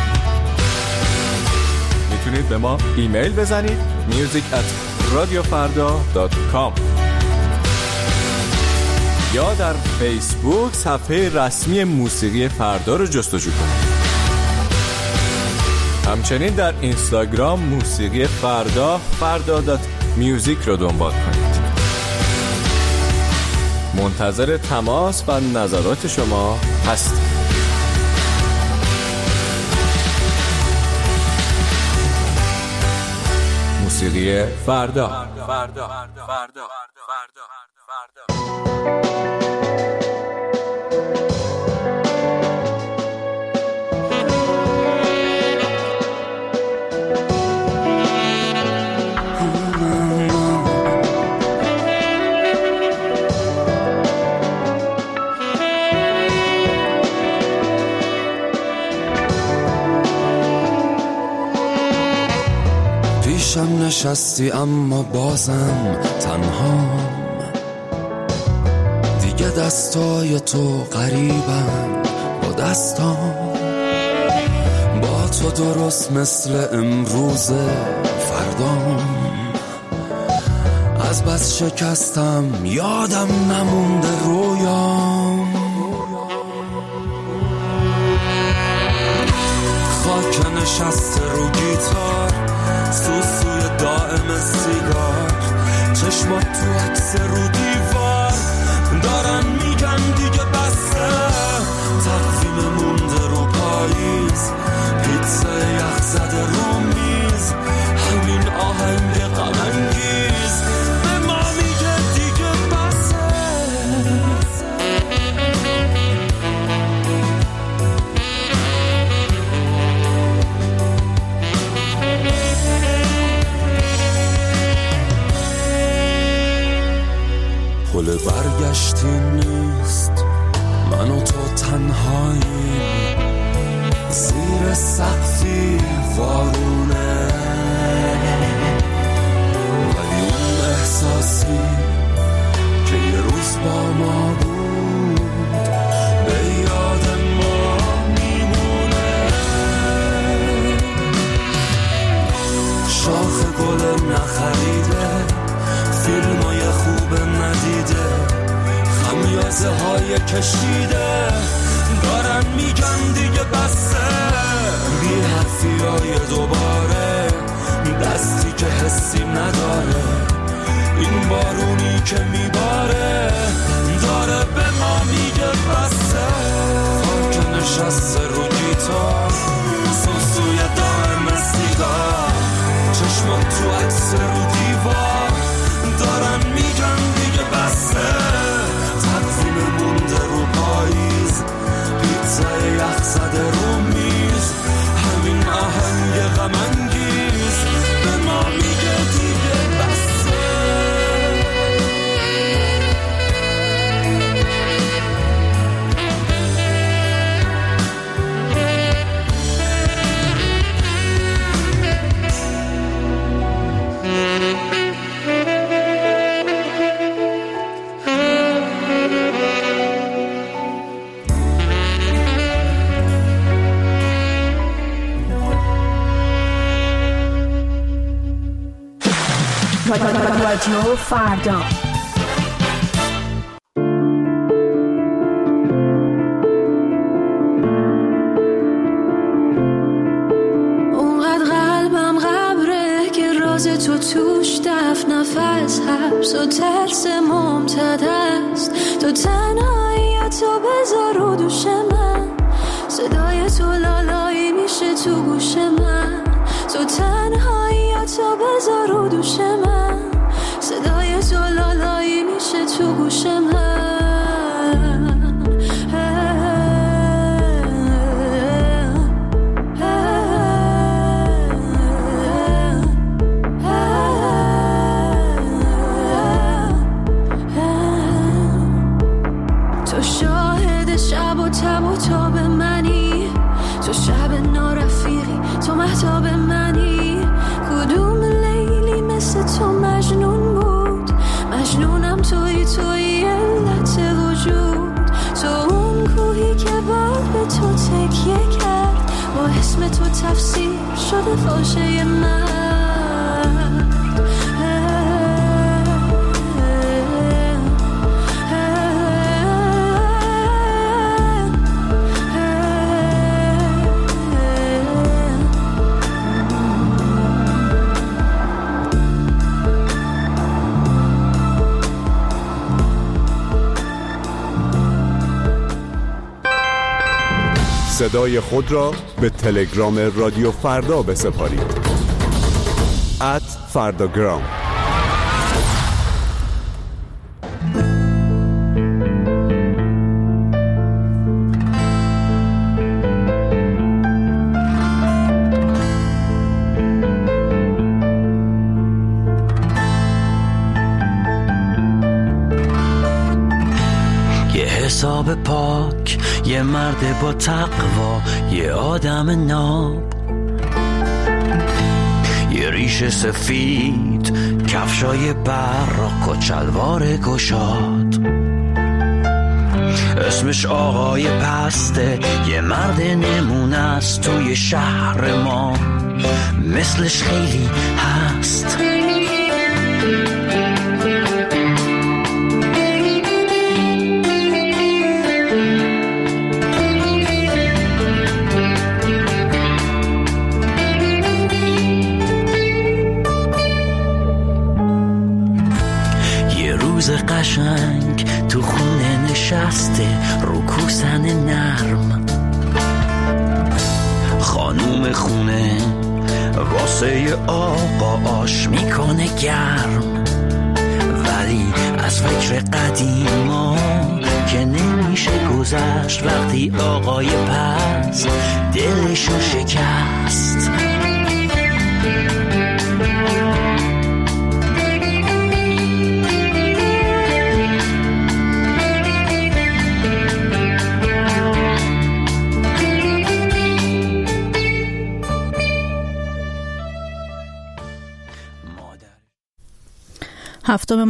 میتونید به ما ایمیل بزنید music@radiofarda.com یا در فیسبوک صفحه رسمی موسیقی فردا رو جستجو کنید. همچنین در اینستاگرام موسیقی فردا.music رو دنبال کنید. منتظر تماس و نظرات شما هستیم. موسیقی فردا. پیشم نشستی اما بازم تنهام، دیگه دستای تو قریبن با دستام، با تو درست مثل امروز فردام. از بس شکستم یادم نمونده رویام. خاک نشسته رو گیتار، سوسوی دائم سیگار، چشمات تو عکس رو دیوار، دارن میگن دیگه بسته. تقویم مونده رو پاییز، پیتزا یخ زده رو میز، همین آهنگ غم انگیز به ما میگه دیگه بسه. پل برگشتی نیست، من و تو تنهایی زیر سقفی وارونه، ولی اون احساسی که یه روز با ما بود به یاد ما میمونه. شاخ گل نخریده، فیلمای خوب ندیده، خمیازه های کشیده، دارن میگن دیگه بسه. بی حرفی های دوباره، دستی که حسی نداره، این بارونی که میباره داره به ما میگه بسه. خاک نشسته رو گیتار، سوسوی دائم سیگار، چشمات تو عکس رو دیوار، دارن میگن دیگه بسه. تقویم مونده رو پاییز، پیتزا یخ زده رو میز، همین آهنگ غم انگیز به ما میگه دیگه بسه. رادیو فردا. اونقدر قلبم قبره که راز تو توش دفن نفس، حبس و ترس ممتد است. تو تنهایی تو بذار رو دوش من، صدای تو لالایی میشه تو گوش من. تو تنهایی تو بذار رو دوش من، صدای تو لالایی میشه تو گوش من. تو شاهد شب و تب و تاب منی، تو شب نارفیقی، تو مهتاب منی. کدوم لیلی مثل تو مجنون بود، مجنونم توی علت وجود. تو اون کوهی که باد به تو تکیه کرد، با اسم تو تفسیر شده فاشه من. صدای خود را به تلگرام رادیو فردا بسپارید. @فرداگرام. یه حساب پاک، یه مرد با تقوا، یه آدم ناب، یه ریش سفید، کفشای براق و چلوار گشاد. اسمش آقای پسته، یه مرد نمونه است توی شهر ما، مثلش خیلی هست. قشنگ تو خونه نشسته رو کوسن نرم، خانوم خونه واسه آقا آش میکنه گرم، ولی از فکر قدیما که نمیشه گذشت وقتی آقای پس دلشو شکست. هفتم